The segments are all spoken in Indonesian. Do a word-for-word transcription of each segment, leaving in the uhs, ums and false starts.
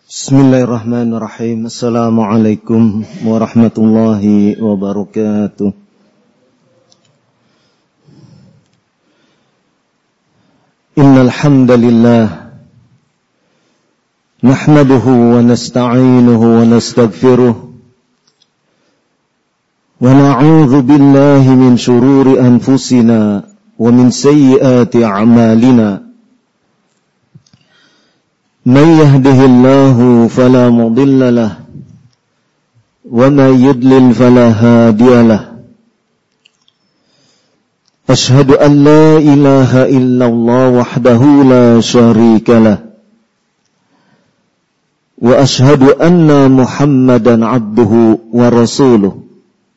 Bismillahirrahmanirrahim. Assalamualaikum warahmatullahi wabarakatuh. Innal hamdalillah nahmaduhu wa nasta'inuhu wa nastaghfiruh wa na'udzu billahi min shururi anfusina wa min sayyiati a'malina. Man yahdihillahu fala mudilla lahu wa man yudlil fala hadiya lahu. Ashhadu an la ilaha illallah wahdahu la syarika lahu wa ashhadu anna Muhammadan abduhu wa rasuluh.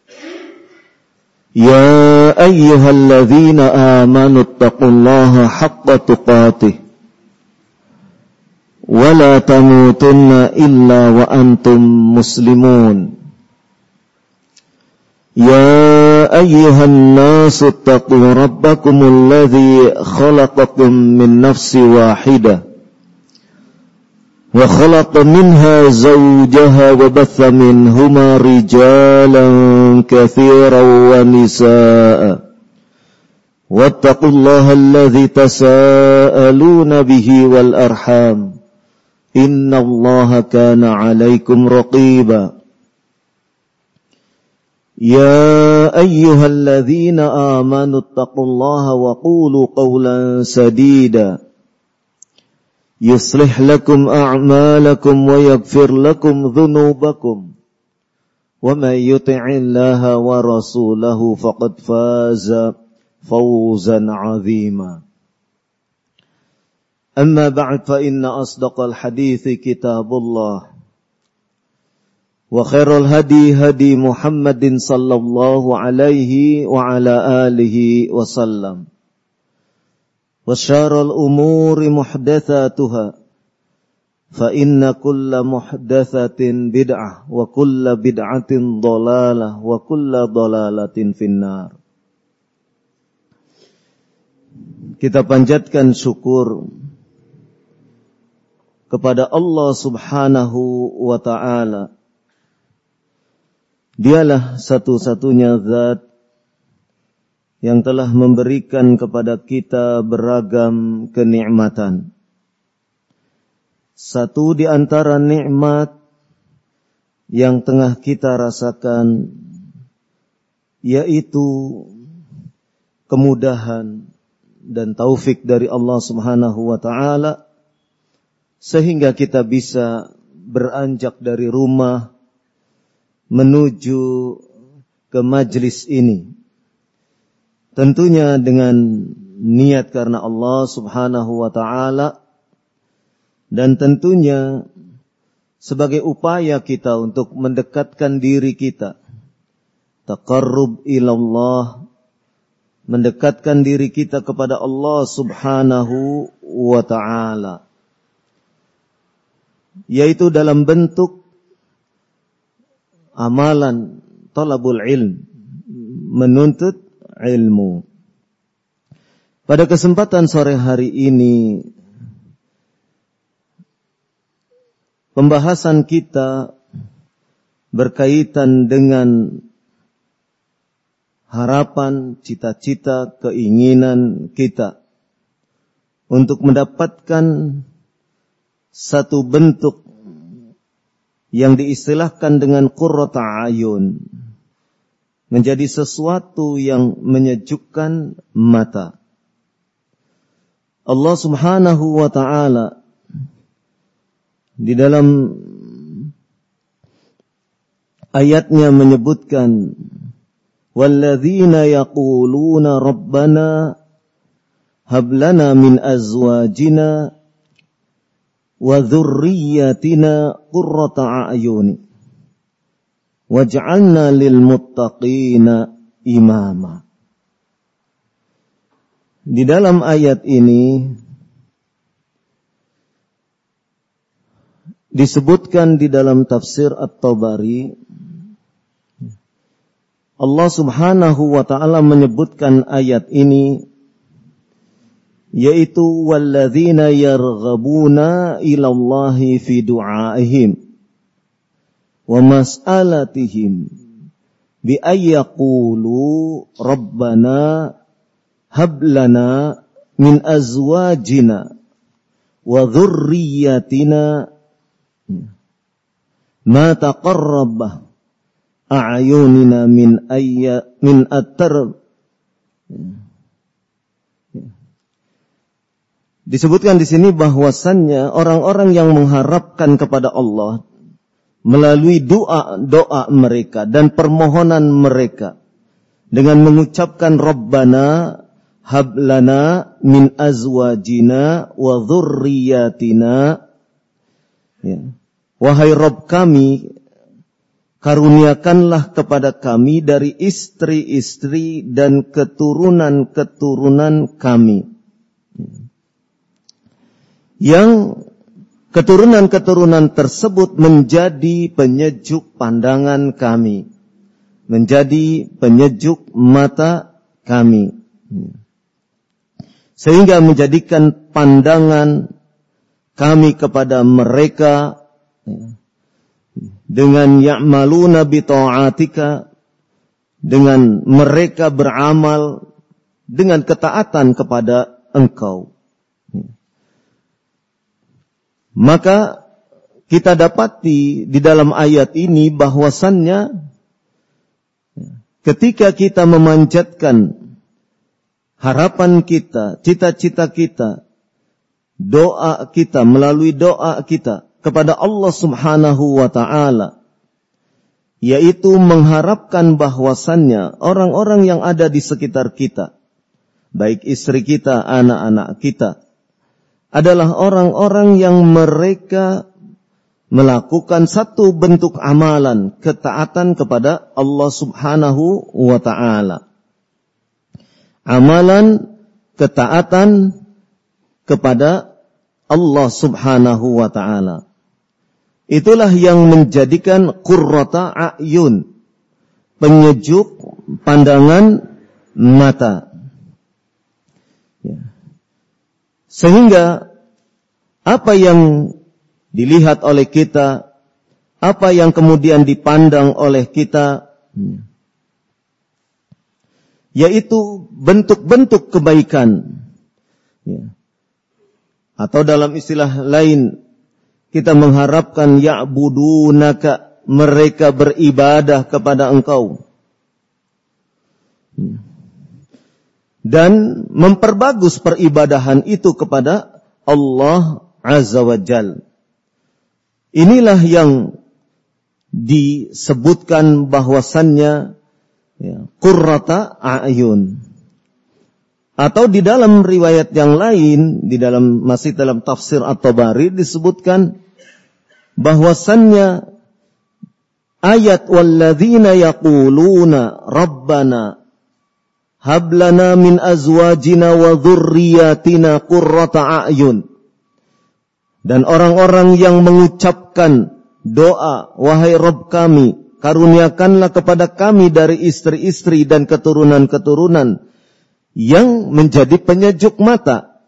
Ya ayyuhalladzina amanu taqullaha haqqa tuqatih وَلَا تَمُوتُنَّ إِلَّا وَأَنْتُمْ مُسْلِمُونَ يَا أَيُّهَا النَّاسُ اتَّقُوا رَبَّكُمُ الَّذِي خَلَقَكُم مِّن نَّفْسٍ وَاحِدَةٍ وَخَلَقَ مِنْهَا زَوْجَهَا وَبَثَّ مِنْهُمَا رِجَالًا كَثِيرًا وَنِسَاءً وَاتَّقُوا اللَّهَ الَّذِي تَسَاءَلُونَ بِهِ وَالْأَرْحَامَ إن الله كان عليكم رقيبا يا أيها الذين آمنوا اتقوا الله وقولوا قولا سديدا يصلح لكم أعمالكم ويغفر لكم ذنوبكم ومن يطع الله ورسوله فقد فاز فوزا عظيما. أما بعد فإن أصدق الحديث كتاب الله وخير الهدي هدي محمد صلى الله عليه وعلى آله وسلم وشر الأمور محدثاتها فإن كل محدثة بدعة وكل بدعة ضلالة وكل ضلالة في النار. Kita panjatkan syukur kepada Allah Subhanahu wa ta'ala. Dialah satu-satunya zat yang telah memberikan kepada kita beragam kenikmatan. Satu di antara nikmat yang tengah kita rasakan yaitu kemudahan dan taufik dari Allah Subhanahu wa ta'ala sehingga kita bisa beranjak dari rumah menuju ke majlis ini. Tentunya dengan niat karena Allah Subhanahu wa ta'ala dan tentunya sebagai upaya kita untuk mendekatkan diri kita, taqarrub ilallah, mendekatkan diri kita kepada Allah Subhanahu wa ta'ala, yaitu dalam bentuk amalan talabul ilm, menuntut ilmu. Pada kesempatan sore hari ini pembahasan kita berkaitan dengan harapan, cita-cita, keinginan kita untuk mendapatkan satu bentuk yang diistilahkan dengan qurrata ayun, menjadi sesuatu yang menyejukkan mata. Allah Subhanahu wa ta'ala di dalam ayatnya menyebutkan walladzina yaquluna rabbana hab lana min azwajina wa dzurriyyatina qurrata a'yuni waj'alna lil muttaqina imama. Di dalam ayat ini disebutkan di dalam tafsir At-Tabari, Allah Subhanahu wa ta'ala menyebutkan ayat ini yaitu walladzina yarghabuna ilallahi fi du'aihim wa mas'alatihim bi ayyaqulu rabbana hab lana min azwajina wa dhurriyyatina ma taqarraba a'yunina min ayya min atar. Disebutkan di sini bahwasannya orang-orang yang mengharapkan kepada Allah melalui doa-doa mereka dan permohonan mereka dengan mengucapkan Rabbana hab lana min azwajina wa dhurriyyatina, ya. Wahai Rabb kami, karuniakanlah kepada kami dari istri-istri dan keturunan-keturunan kami, yang keturunan-keturunan tersebut menjadi penyejuk pandangan kami, menjadi penyejuk mata kami, sehingga menjadikan pandangan kami kepada mereka dengan ya'maluna bi ta'atika, dengan mereka beramal dengan ketaatan kepada Engkau. Maka kita dapati di dalam ayat ini bahwasannya ketika kita memanjatkan harapan kita, cita-cita kita, doa kita, melalui doa kita kepada Allah Subhanahu wa ta'ala, yaitu mengharapkan bahwasannya orang-orang yang ada di sekitar kita, baik istri kita, anak-anak kita, adalah orang-orang yang mereka melakukan satu bentuk amalan ketaatan kepada Allah Subhanahu wa ta'ala. Amalan ketaatan kepada Allah Subhanahu wa ta'ala. Itulah yang menjadikan qurrata a'yun, penyejuk pandangan mata. Ya. Sehingga apa yang dilihat oleh kita, apa yang kemudian dipandang oleh kita, yaitu bentuk-bentuk kebaikan, ya. Atau dalam istilah lain, kita mengharapkan ya'budunaka, mereka beribadah kepada Engkau, dan memperbagus peribadahan itu kepada Allah Azza wa Jal. Inilah yang disebutkan bahwasannya, ya, qurrata a'yun. Atau di dalam riwayat yang lain, di dalam masih dalam tafsir At-Tabari disebutkan bahwasannya ayat walladzina yaquluna rabbana hab lana min azwajina wa dhurriyyatina qurrata a'yun. Dan orang-orang yang mengucapkan doa, wahai Rabb kami, karuniakanlah kepada kami dari istri-istri dan keturunan-keturunan yang menjadi penyejuk mata.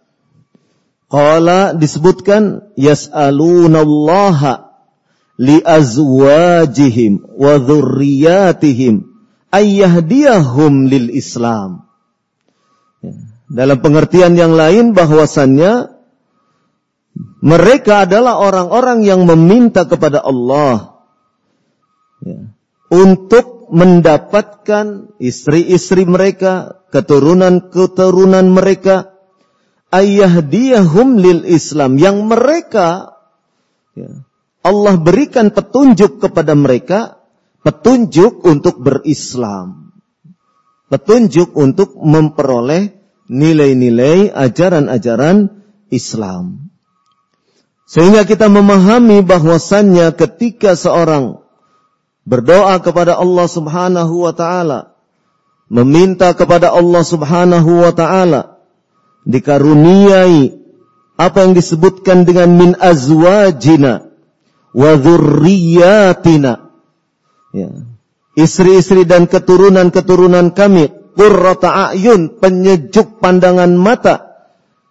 Qala disebutkan yas'alunallaha li azwajihim wa dhurriyyatihim ayyahdiyahum lil Islam. Ya. Dalam pengertian yang lain bahwasannya mereka adalah orang-orang yang meminta kepada Allah, ya, untuk mendapatkan istri-istri mereka, keturunan-keturunan mereka, ayyahdiyahum lil Islam, yang mereka, ya, Allah berikan petunjuk kepada mereka, petunjuk untuk berislam, petunjuk untuk memperoleh nilai-nilai ajaran-ajaran Islam. Sehingga kita memahami bahwasannya ketika seorang berdoa kepada Allah Subhanahu wa ta'ala, meminta kepada Allah Subhanahu wa ta'ala, dikaruniai apa yang disebutkan dengan min azwajina wa dhurriyyatina, ya, istri-istri dan keturunan-keturunan kami, qurrata a'yun, penyejuk pandangan mata,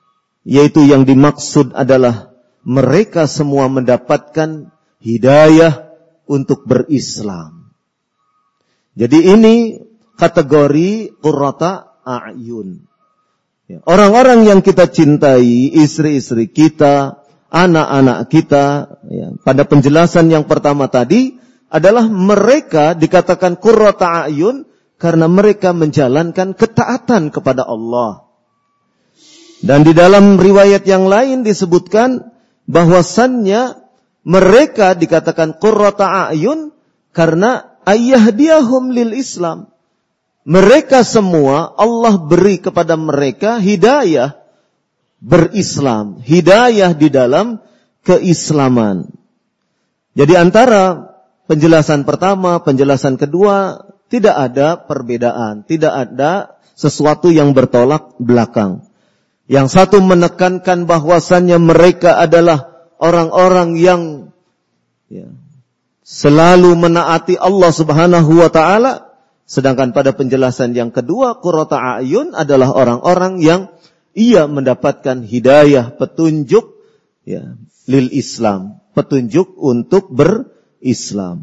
yaitu yang dimaksud adalah mereka semua mendapatkan hidayah untuk berislam. Jadi ini kategori qurrata a'yun. Orang-orang yang kita cintai, istri-istri kita, anak-anak kita, ya, pada penjelasan yang pertama tadi adalah mereka dikatakan qurrata a'yun karena mereka menjalankan ketaatan kepada Allah. Dan di dalam riwayat yang lain disebutkan bahwasannya mereka dikatakan qurrata a'yun karena ayyahdiyahum lil Islam. Mereka semua Allah beri kepada mereka hidayah berislam, hidayah di dalam keislaman. Jadi antara penjelasan pertama, penjelasan kedua tidak ada perbedaan, tidak ada sesuatu yang bertolak belakang. Yang satu menekankan bahwasannya mereka adalah orang-orang yang ya, selalu menaati Allah Subhanahu wa taala, sedangkan pada penjelasan yang kedua qurrata a'yun adalah orang-orang yang ia mendapatkan hidayah, petunjuk ya, lil Islam, petunjuk untuk berislam.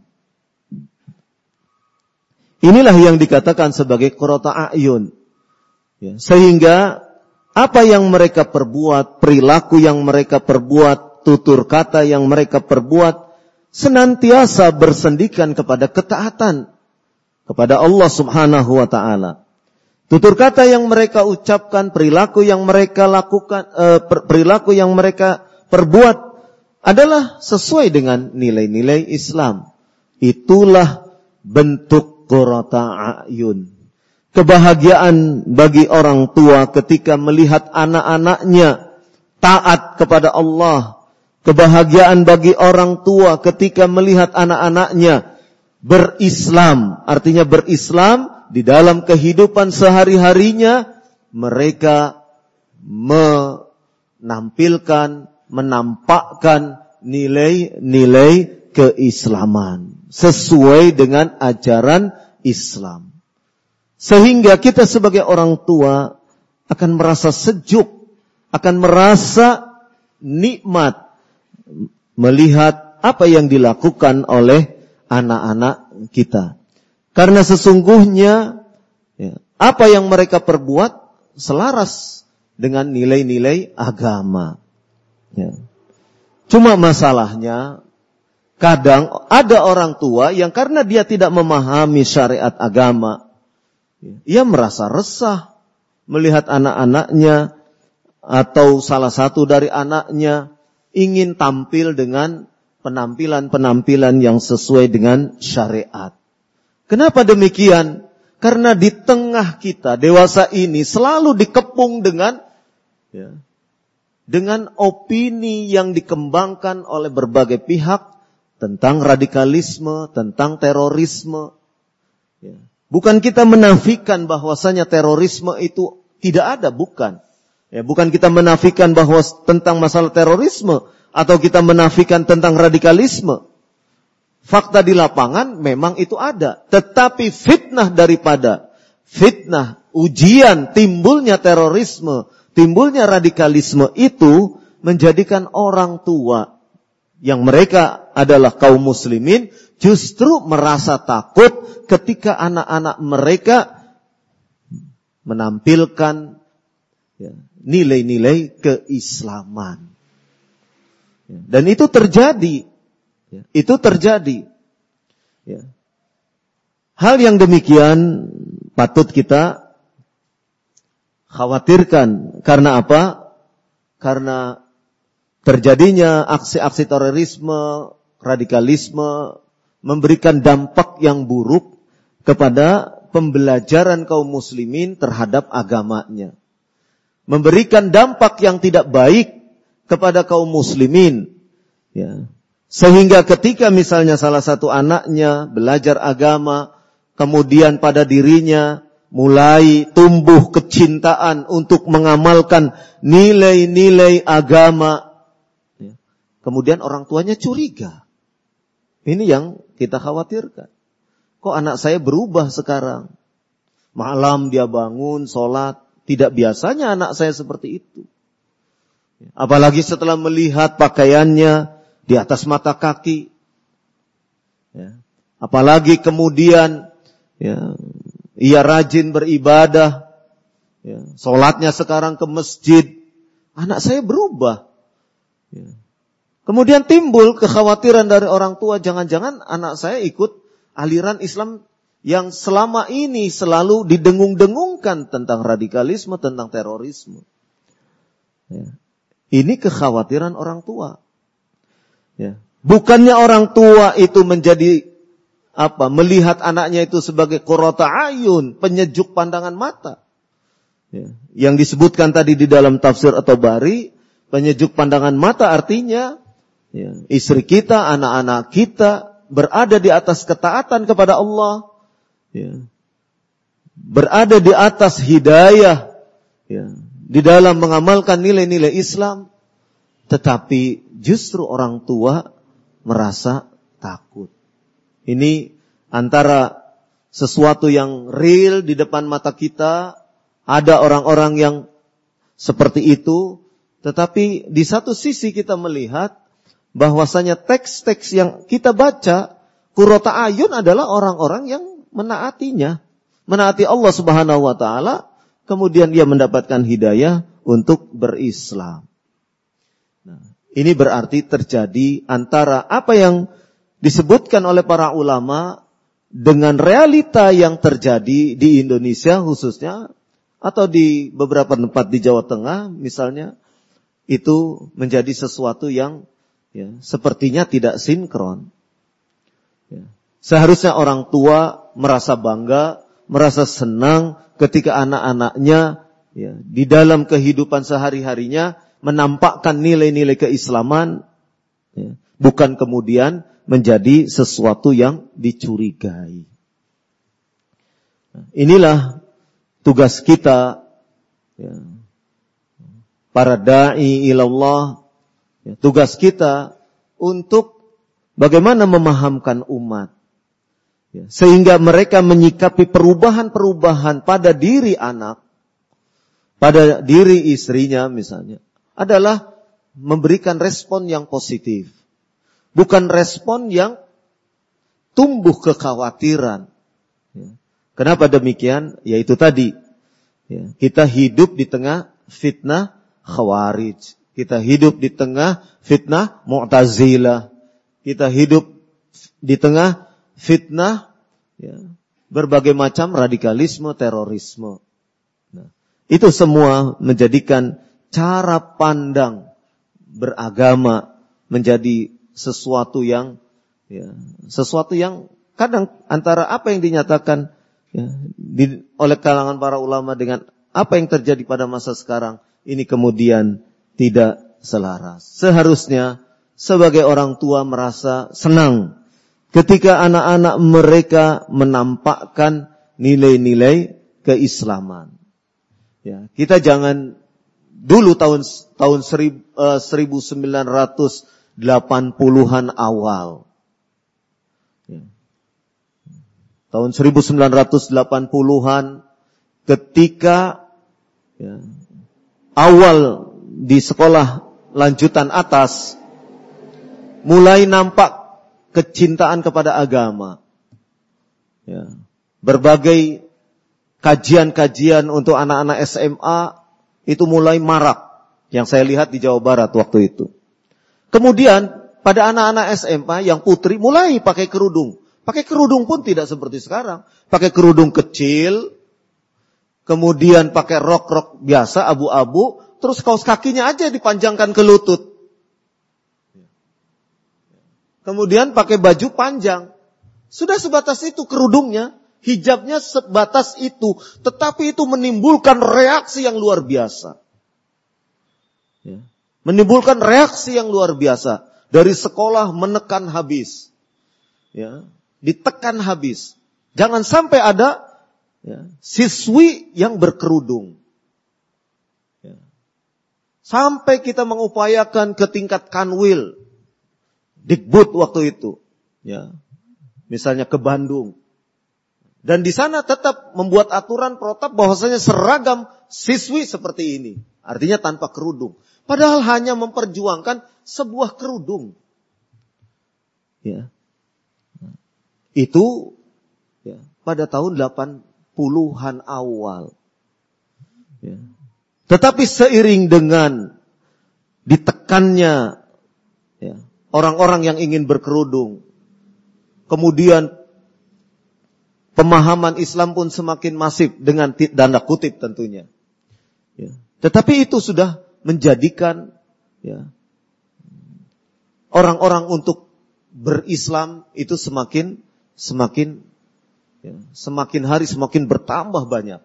Inilah yang dikatakan sebagai qurrata a'yun. Ya, sehingga apa yang mereka perbuat, perilaku yang mereka perbuat, tutur kata yang mereka perbuat senantiasa bersendikan kepada ketaatan kepada Allah Subhanahu wa taala. Tutur kata yang mereka ucapkan, perilaku yang mereka lakukan, eh, perilaku yang mereka perbuat adalah sesuai dengan nilai-nilai Islam. Itulah bentuk qurrata a'yun. Kebahagiaan bagi orang tua ketika melihat anak-anaknya taat kepada Allah. Kebahagiaan bagi orang tua ketika melihat anak-anaknya berislam. Artinya berislam di dalam kehidupan sehari-harinya mereka menampilkan, menampakkan nilai-nilai keislaman sesuai dengan ajaran Islam. Sehingga kita sebagai orang tua akan merasa sejuk, akan merasa nikmat melihat apa yang dilakukan oleh anak-anak kita. Karena sesungguhnya ya, apa yang mereka perbuat selaras dengan nilai-nilai agama. Ya. Cuma masalahnya kadang ada orang tua yang karena dia tidak memahami syariat agama, ia merasa resah melihat anak-anaknya atau salah satu dari anaknya ingin tampil dengan penampilan-penampilan yang sesuai dengan syariat. Kenapa demikian? Karena di tengah kita dewasa ini selalu dikepung dengan ya, dengan opini yang dikembangkan oleh berbagai pihak tentang radikalisme, tentang terorisme. Ya. Bukan kita menafikan bahwasanya terorisme itu tidak ada, bukan. Ya, bukan kita menafikan bahwa tentang masalah terorisme atau kita menafikan tentang radikalisme. Fakta di lapangan memang itu ada. Tetapi fitnah daripada fitnah, ujian, timbulnya terorisme, timbulnya radikalisme itu menjadikan orang tua yang mereka adalah kaum muslimin justru merasa takut ketika anak-anak mereka menampilkan ya, nilai-nilai keislaman. Ya, dan itu terjadi. Ya, itu terjadi. Ya. Hal yang demikian patut kita khawatirkan. Karena apa? Karena terjadinya aksi-aksi terorisme, radikalisme memberikan dampak yang buruk kepada pembelajaran kaum muslimin terhadap agamanya. Memberikan dampak yang tidak baik kepada kaum muslimin. Ya. Sehingga ketika misalnya salah satu anaknya belajar agama, kemudian pada dirinya mulai tumbuh kecintaan untuk mengamalkan nilai-nilai agama, ya. Kemudian orang tuanya curiga. Ini yang kita khawatirkan. Kok anak saya berubah sekarang? Malam dia bangun, sholat. Tidak biasanya anak saya seperti itu. Apalagi setelah melihat pakaiannya di atas mata kaki. Ya. Apalagi kemudian ya, ia rajin beribadah. Ya. Sholatnya sekarang ke masjid. Anak saya berubah. Ya. Kemudian timbul kekhawatiran dari orang tua. Jangan-jangan anak saya ikut aliran Islam yang selama ini selalu didengung-dengungkan tentang radikalisme, tentang terorisme. Ya. Ini kekhawatiran orang tua. Ya. Bukannya orang tua itu menjadi apa? Melihat anaknya itu sebagai qurrata ayun, penyejuk pandangan mata. Ya. Yang disebutkan tadi di dalam tafsir At-Tabari, penyejuk pandangan mata artinya ya, istri kita, anak-anak kita berada di atas ketaatan kepada Allah, ya. Berada di atas hidayah, ya. Di dalam mengamalkan nilai-nilai Islam, tetapi justru orang tua merasa takut. Ini antara sesuatu yang real di depan mata kita, ada orang-orang yang seperti itu, tetapi di satu sisi kita melihat bahwasanya teks-teks yang kita baca, qurrata ayun adalah orang-orang yang menaatinya, menaati Allah Subhanahu wa taala. Kemudian dia mendapatkan hidayah untuk berislam. Nah, ini berarti terjadi antara apa yang disebutkan oleh para ulama dengan realita yang terjadi di Indonesia khususnya, atau di beberapa tempat di Jawa Tengah misalnya, itu menjadi sesuatu yang ya, sepertinya tidak sinkron. Ya. Seharusnya orang tua merasa bangga, merasa senang ketika anak-anaknya ya, di dalam kehidupan sehari-harinya menampakkan nilai-nilai keislaman, ya, bukan kemudian menjadi sesuatu yang dicurigai. Nah, inilah tugas kita, ya, para da'i ilallah, ya, tugas kita untuk bagaimana memahamkan umat. Sehingga mereka menyikapi perubahan-perubahan pada diri anak, pada diri istrinya misalnya, adalah memberikan respon yang positif. Bukan respon yang tumbuh kekhawatiran. Kenapa demikian? Yaitu tadi, kita hidup di tengah fitnah Khawarij. Kita hidup di tengah fitnah Mu'tazilah. Kita hidup di tengah fitnah ya, berbagai macam radikalisme, terorisme. Nah, itu semua menjadikan cara pandang beragama menjadi sesuatu yang ya, sesuatu yang kadang antara apa yang dinyatakan ya, di, oleh kalangan para ulama dengan apa yang terjadi pada masa sekarang ini kemudian tidak selaras. Seharusnya sebagai orang tua merasa senang ketika anak-anak mereka menampakkan nilai-nilai keislaman. Ya, kita jangan dulu tahun tahun seribu sembilan ratus delapan puluhan awal. Ya. Tahun seribu sembilan ratus delapan puluhan ketika ya, awal di sekolah lanjutan atas mulai nampak kecintaan kepada agama. Ya. Berbagai kajian-kajian untuk anak-anak S M A itu mulai marak. Yang saya lihat di Jawa Barat waktu itu. Kemudian pada anak-anak S M A yang putri mulai pakai kerudung. Pakai kerudung pun tidak seperti sekarang. Pakai kerudung kecil. Kemudian pakai rok-rok biasa abu-abu. Terus kaos kakinya aja dipanjangkan ke lutut. Kemudian pakai baju panjang. Sudah sebatas itu kerudungnya. Hijabnya sebatas itu. Tetapi itu menimbulkan reaksi yang luar biasa. Ya. Menimbulkan reaksi yang luar biasa. Dari sekolah menekan habis. Ya. Ditekan habis. Jangan sampai ada ya, siswi yang berkerudung. Ya. Sampai kita mengupayakan ke tingkat kanwil. Dikbud waktu itu, ya, misalnya ke Bandung, dan di sana tetap membuat aturan protap bahwasanya seragam siswi seperti ini, artinya tanpa kerudung. Padahal hanya memperjuangkan sebuah kerudung. Ya. Itu ya, pada tahun delapan puluhan awal. Ya. Tetapi seiring dengan ditekannya ya, orang-orang yang ingin berkerudung, kemudian pemahaman Islam pun semakin masif dengan tanda kutip tentunya. Ya. Tetapi itu sudah menjadikan ya, orang-orang untuk berislam itu semakin semakin ya, semakin hari semakin bertambah banyak.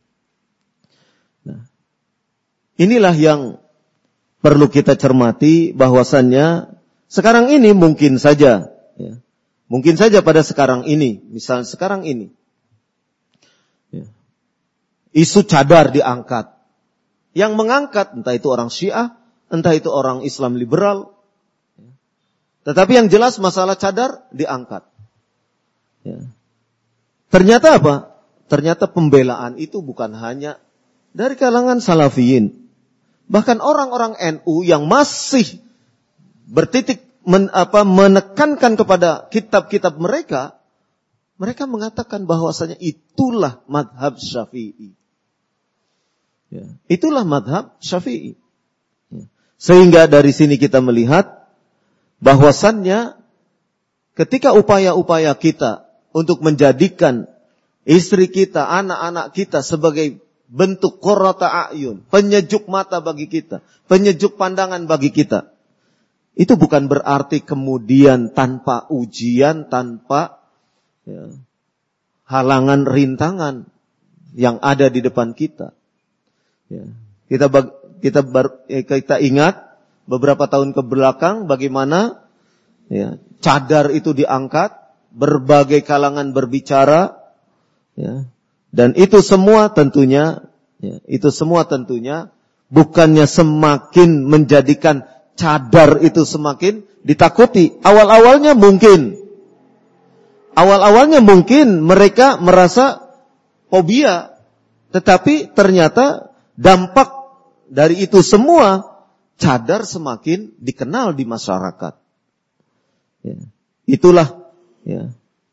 Nah, inilah yang perlu kita cermati, bahwasannya sekarang ini mungkin saja ya, mungkin saja pada sekarang ini, misalnya sekarang ini ya, isu cadar diangkat. Yang mengangkat entah itu orang Syiah, entah itu orang Islam liberal. Tetapi yang jelas masalah cadar diangkat. Ya. Ternyata apa? Ternyata pembelaan itu bukan hanya dari kalangan salafiyin. Bahkan orang-orang N U yang masih bertitik men, apa, menekankan kepada kitab-kitab mereka, mereka mengatakan bahwasanya itulah madhab Syafi'i. Ya, itulah madhab Syafi'i. Ya. Sehingga dari sini kita melihat bahwasannya ketika upaya-upaya kita untuk menjadikan istri kita, anak-anak kita sebagai bentuk qurrata a'yun, penyejuk mata bagi kita, penyejuk pandangan bagi kita, itu bukan berarti kemudian tanpa ujian, tanpa ya, halangan, rintangan yang ada di depan kita. Ya. Kita kita bar, kita ingat beberapa tahun ke belakang bagaimana ya, cadar itu diangkat, berbagai kalangan berbicara, ya, dan itu semua tentunya, ya, itu semua tentunya bukannya semakin menjadikan cadar itu semakin ditakuti. Awal-awalnya mungkin, awal-awalnya mungkin mereka merasa fobia, tetapi ternyata dampak dari itu semua, cadar semakin dikenal di masyarakat. Ya. Itulah ya,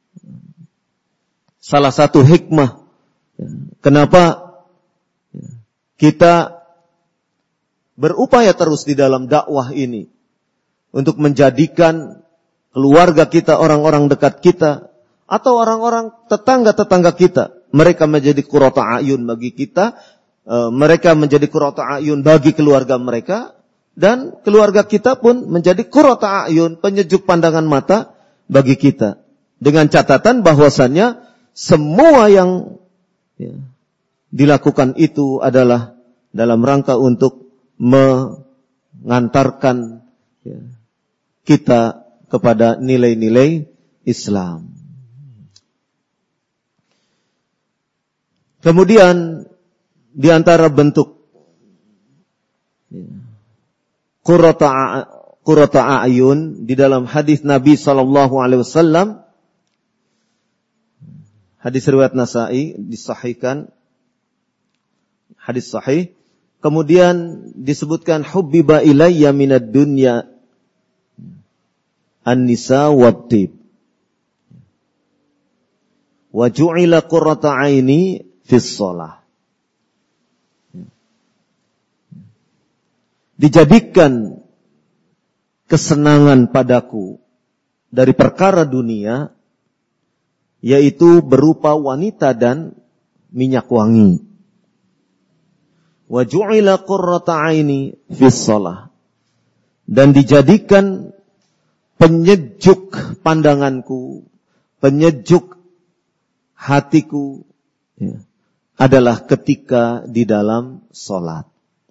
salah satu hikmah ya, kenapa ya, kita berupaya terus di dalam dakwah ini untuk menjadikan keluarga kita, orang-orang dekat kita, atau orang-orang tetangga-tetangga kita, mereka menjadi qurrata a'yun bagi kita. Mereka menjadi qurrata a'yun bagi keluarga mereka, dan keluarga kita pun menjadi qurrata a'yun, penyejuk pandangan mata bagi kita. Dengan catatan bahwasannya semua yang ya, dilakukan itu adalah dalam rangka untuk mengantarkan ya, kita kepada nilai-nilai Islam. Kemudian di antara bentuk qurrata qurrata a'yun di dalam hadis Nabi sallallahu alaihi wasallam, hadis riwayat Nasa'i disahihkan, hadis sahih. Kemudian disebutkan hubbiba ilayya minad dunya an-nisa wat-tib wa ju'ila qurrata 'aini fis shalah. Dijadikan kesenangan padaku dari perkara dunia, yaitu berupa wanita dan minyak wangi. Wa ju'ila qurrata 'aini fis shalah. Dan dijadikan penyejuk pandanganku, penyejuk hatiku ya, adalah ketika di dalam salat.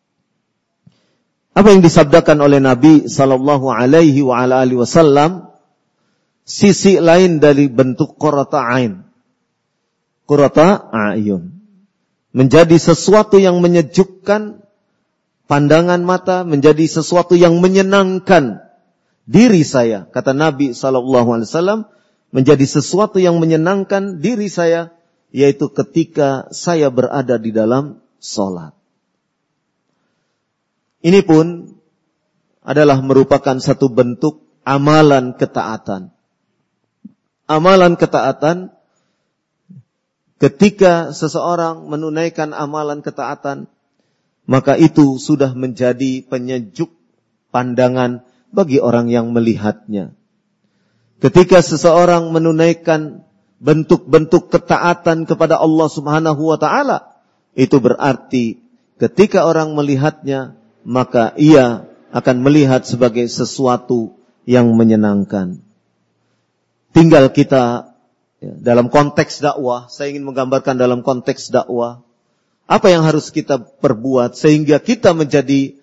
Apa yang disabdakan oleh Nabi sallallahu alaihi wa ala alihi wasallam, sisi lain dari bentuk qurrata ain, qurrata a'yun, menjadi sesuatu yang menyejukkan pandangan mata, menjadi sesuatu yang menyenangkan diri saya. Kata Nabi sallallahu alaihi wasallam, menjadi sesuatu yang menyenangkan diri saya, yaitu ketika saya berada di dalam salat. Ini pun adalah merupakan satu bentuk amalan ketaatan. Amalan ketaatan, ketika seseorang menunaikan amalan ketaatan, maka itu sudah menjadi penyejuk pandangan bagi orang yang melihatnya. Ketika seseorang menunaikan bentuk-bentuk ketaatan kepada Allah Subhanahu wa taala, itu berarti ketika orang melihatnya, maka ia akan melihat sebagai sesuatu yang menyenangkan. Tinggal kita ya, dalam konteks dakwah, saya ingin menggambarkan dalam konteks dakwah, apa yang harus kita perbuat sehingga kita menjadi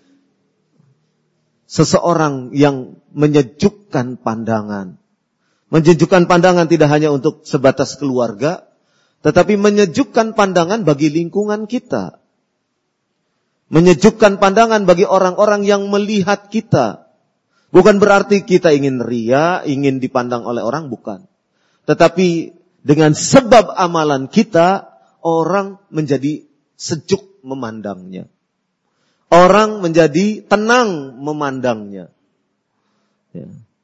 seseorang yang menyejukkan pandangan. Menyejukkan pandangan tidak hanya untuk sebatas keluarga, tetapi menyejukkan pandangan bagi lingkungan kita. Menyejukkan pandangan bagi orang-orang yang melihat kita. Bukan berarti kita ingin ria, ingin dipandang oleh orang, bukan. Tetapi dengan sebab amalan kita, orang menjadi sejuk memandangnya. Orang menjadi tenang memandangnya. Ya.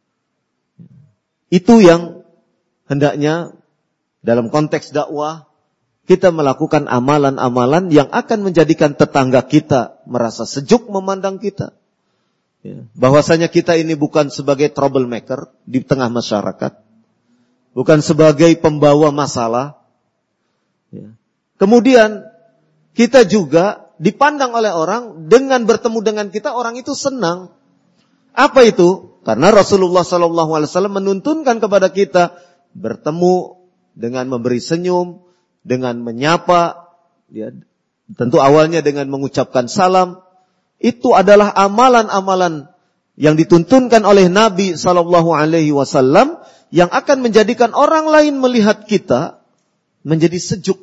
Itu yang hendaknya dalam konteks dakwah kita melakukan amalan-amalan yang akan menjadikan tetangga kita merasa sejuk memandang kita. Ya. Bahwasanya kita ini bukan sebagai troublemaker di tengah masyarakat, bukan sebagai pembawa masalah. Ya. Kemudian kita juga dipandang oleh orang, dengan bertemu dengan kita orang itu senang. Apa itu? Karena Rasulullah shallallahu alaihi wasallam menuntunkan kepada kita bertemu dengan memberi senyum, dengan menyapa, ya, tentu awalnya dengan mengucapkan salam. Itu adalah amalan-amalan yang dituntunkan oleh Nabi shallallahu alaihi wasallam yang akan menjadikan orang lain melihat kita menjadi sejuk.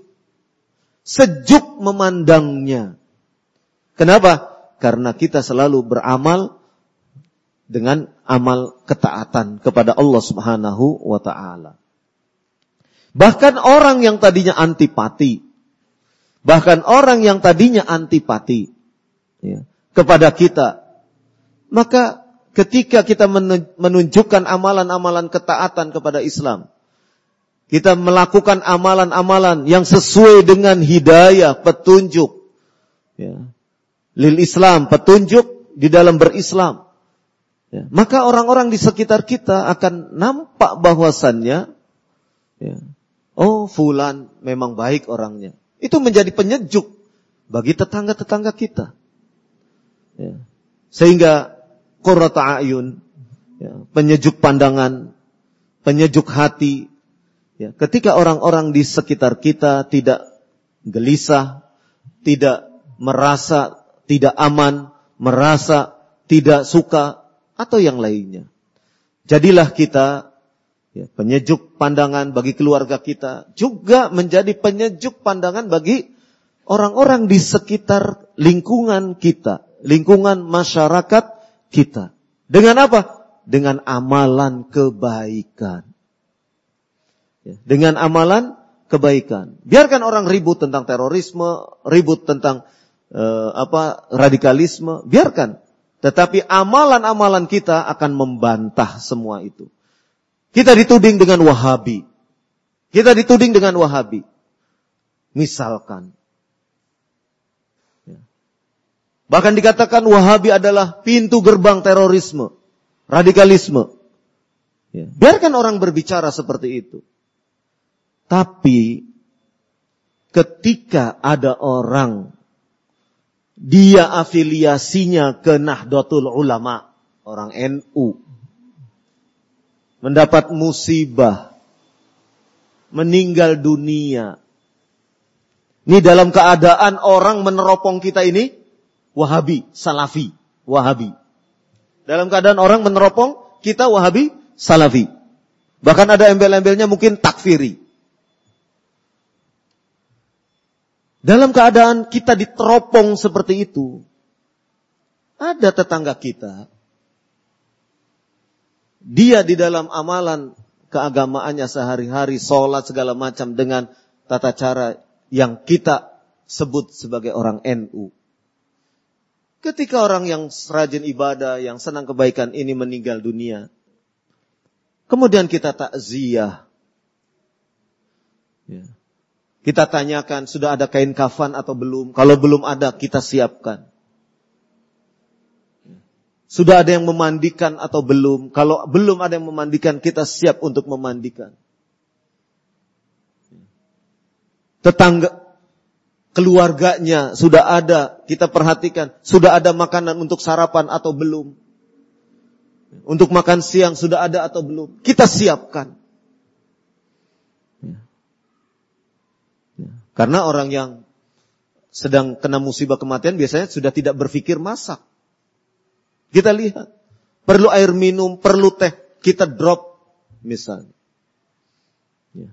Sejuk memandangnya. Kenapa? Karena kita selalu beramal dengan amal ketaatan kepada Allah Subhanahu wa taala. Bahkan orang yang tadinya antipati, bahkan orang yang tadinya antipati ya, kepada kita, maka ketika kita menunjukkan amalan-amalan ketaatan kepada Islam, kita melakukan amalan-amalan yang sesuai dengan hidayah, petunjuk, ya, lil Islam, petunjuk di dalam berislam, ya, maka orang-orang di sekitar kita akan nampak bahwasannya, ya, oh fulan memang baik orangnya. Itu menjadi penyejuk bagi tetangga-tetangga kita. Ya. Sehingga qurrata a'yun, ya, penyejuk pandangan, penyejuk hati. Ya. Ketika orang-orang di sekitar kita tidak gelisah, tidak merasa tidak aman, merasa tidak suka, atau yang lainnya. Jadilah kita ya, penyejuk pandangan bagi keluarga kita, juga menjadi penyejuk pandangan bagi orang-orang di sekitar lingkungan kita, lingkungan masyarakat kita. Dengan apa? Dengan amalan kebaikan. Ya, dengan amalan kebaikan. Biarkan orang ribut tentang terorisme, ribut tentang eh, apa radikalisme, biarkan. Tetapi amalan-amalan kita akan membantah semua itu. Kita dituding dengan Wahabi. Kita dituding dengan Wahabi. Misalkan. Ya. Bahkan dikatakan Wahabi adalah pintu gerbang terorisme, radikalisme. Ya. Biarkan orang berbicara seperti itu. Tapi ketika ada orang, dia afiliasinya ke Nahdlatul Ulama, orang N U, mendapat musibah, meninggal dunia. Ini dalam keadaan orang meneropong kita ini Wahabi, Salafi, Wahabi. Dalam keadaan orang meneropong kita Wahabi, Salafi. Bahkan ada embel-embelnya mungkin takfiri. Dalam keadaan kita diteropong seperti itu, ada tetangga kita, dia di dalam amalan keagamaannya sehari-hari, sholat segala macam dengan tata cara yang kita sebut sebagai orang N U. Ketika orang yang rajin ibadah, yang senang kebaikan ini meninggal dunia, kemudian kita takziah. Ya. Kita tanyakan, sudah ada kain kafan atau belum? Kalau belum ada, kita siapkan. Sudah ada yang memandikan atau belum? Kalau belum ada yang memandikan, kita siap untuk memandikan. Tetangga, keluarganya sudah ada, kita perhatikan. Sudah ada makanan untuk sarapan atau belum? Untuk makan siang sudah ada atau belum? Kita siapkan. Karena orang yang sedang kena musibah kematian biasanya sudah tidak berpikir masak. Kita lihat, perlu air minum, perlu teh, kita drop misalnya. Ya.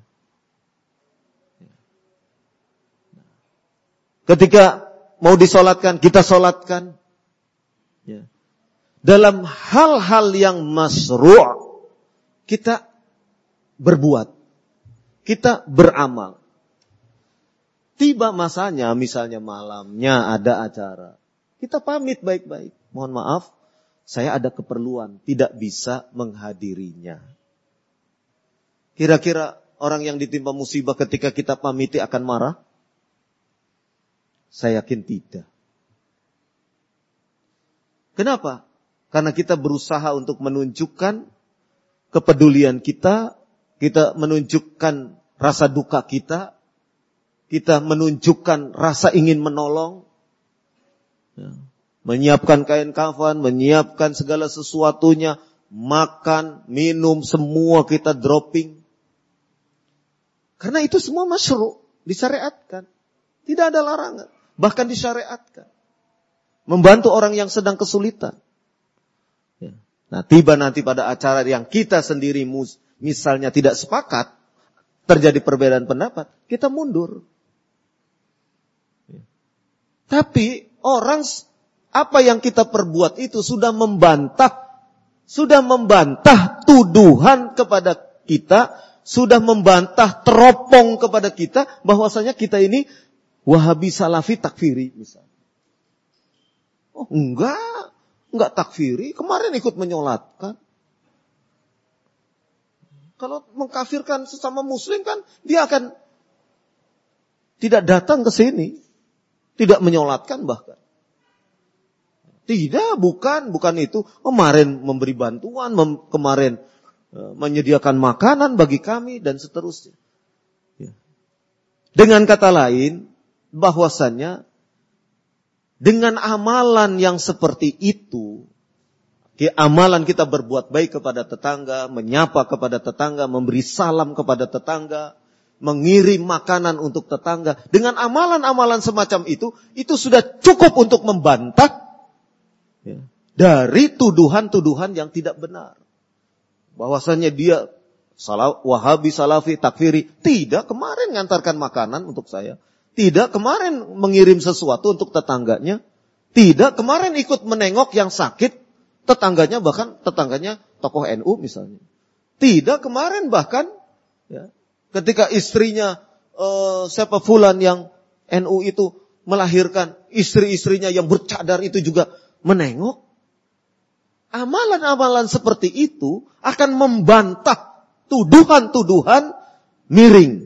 Ketika mau disolatkan, kita solatkan. Ya. Dalam hal-hal yang masyru', kita berbuat, kita beramal. Tiba masanya, misalnya malamnya ada acara, kita pamit baik-baik. Mohon maaf, saya ada keperluan, tidak bisa menghadirinya. Kira-kira orang yang ditimpa musibah ketika kita pamiti akan marah? Saya yakin tidak. Kenapa? Karena kita berusaha untuk menunjukkan kepedulian kita, kita menunjukkan rasa duka kita, kita menunjukkan rasa ingin menolong, ya. Menyiapkan kain kafan, menyiapkan segala sesuatunya, makan, minum, semua kita dropping. Karena itu semua masyru', disyariatkan. Tidak ada larangan, bahkan disyariatkan. Membantu orang yang sedang kesulitan. Ya. Nah, tiba nanti pada acara yang kita sendiri misalnya tidak sepakat, terjadi perbedaan pendapat, kita mundur. Ya. Tapi orang, apa yang kita perbuat itu sudah membantah, sudah membantah tuduhan kepada kita, sudah membantah teropong kepada kita, bahwasanya kita ini Wahabi Salafi takfiri misalnya. Oh enggak, enggak takfiri, kemarin ikut menyolatkan. Kalau mengkafirkan sesama muslim kan, dia akan tidak datang ke sini, tidak menyolatkan bahkan. Tidak, bukan, bukan itu. Kemarin memberi bantuan, mem, kemarin e, menyediakan makanan bagi kami, dan seterusnya. Ya. Dengan kata lain, bahwasannya, dengan amalan yang seperti itu, amalan kita berbuat baik kepada tetangga, menyapa kepada tetangga, memberi salam kepada tetangga, mengirim makanan untuk tetangga, dengan amalan-amalan semacam itu, itu sudah cukup untuk membantah ya, dari tuduhan-tuduhan yang tidak benar. Bahwasanya dia salah, Wahabi, Salafi, takfiri. Tidak, kemarin ngantarkan makanan untuk saya. Tidak, kemarin mengirim sesuatu untuk tetangganya. Tidak, kemarin ikut menengok yang sakit tetangganya, bahkan tetangganya tokoh N U misalnya. Tidak, kemarin bahkan ya, ketika istrinya uh, siapa fulan yang N U itu melahirkan, istri-istrinya yang bercadar itu juga menengok. Amalan-amalan seperti itu akan membantah tuduhan-tuduhan miring.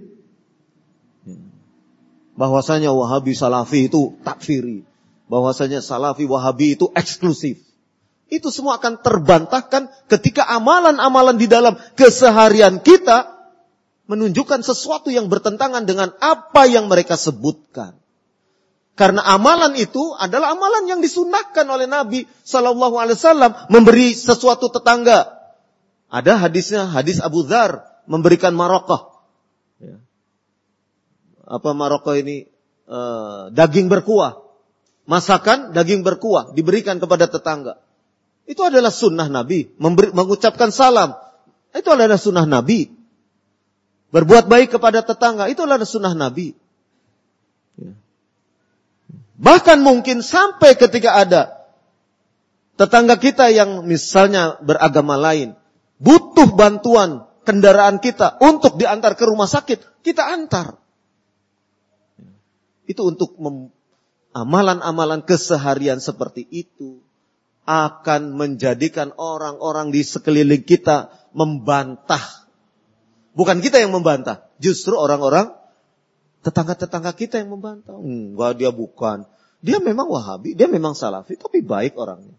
Bahwasanya Wahabi Salafi itu takfiri. Bahwasanya Salafi Wahabi itu eksklusif. Itu semua akan terbantahkan ketika amalan-amalan di dalam keseharian kita menunjukkan sesuatu yang bertentangan dengan apa yang mereka sebutkan. Karena amalan itu adalah amalan yang disunnahkan oleh Nabi Sallallahu Alaihi Wasallam, memberi sesuatu tetangga. Ada hadisnya, hadis Abu Dzar memberikan marokah. Ya. Apa marokah ini? E, daging berkuah, masakan daging berkuah diberikan kepada tetangga. Itu adalah sunnah Nabi. Memberi, mengucapkan salam, itu adalah sunnah Nabi. Berbuat baik kepada tetangga, itu adalah sunnah Nabi. Ya. Bahkan mungkin sampai ketika ada tetangga kita yang misalnya beragama lain, butuh bantuan kendaraan kita untuk diantar ke rumah sakit, kita antar. Itu untuk mem, amalan-amalan keseharian seperti itu akan menjadikan orang-orang di sekeliling kita membantah. Bukan kita yang membantah, justru orang-orang tetangga-tetangga kita yang membantah. Enggak, dia bukan. Dia memang Wahabi, dia memang Salafi, tapi baik orangnya.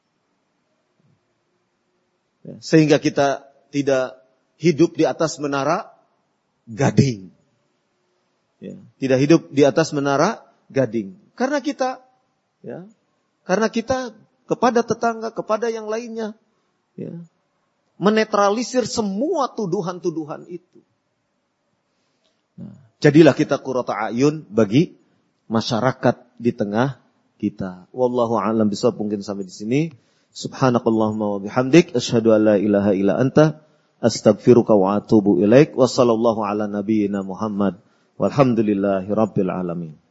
Ya, sehingga kita tidak hidup di atas menara gading. Ya, tidak hidup di atas menara gading. Karena kita, ya, karena kita kepada tetangga, kepada yang lainnya, ya, menetralisir semua tuduhan-tuduhan itu. Nah, jadilah kita qurrata a'yun bagi masyarakat di tengah kita. Wallahu a'lam bishawab. Mungkin sampai di sini. Subhanakallahumma wa bihamdik asyhadu an la ilaha illa anta astaghfiruka wa atubu ilaik. Wassallallahu ala nabiyyina Muhammad walhamdulillahi rabbil alamin.